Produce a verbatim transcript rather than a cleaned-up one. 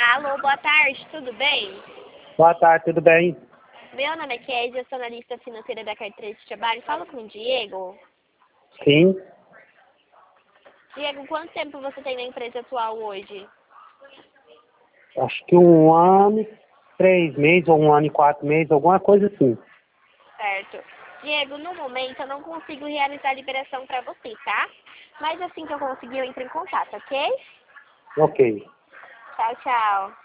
Alô, boa tarde, tudo bem? Boa tarde, tudo bem? Meu nome é Kézia, eu sou analista financeira da carteira de trabalho. Falo com o Diego. Sim. Diego, quanto tempo você tem na empresa atual hoje? Acho que um ano e três meses, ou um ano e quatro meses, alguma coisa assim. Certo. Diego, no momento eu não consigo realizar a liberação para você, tá? Mas assim que eu conseguir, eu entro em contato, ok? Ok. Tchau, tchau.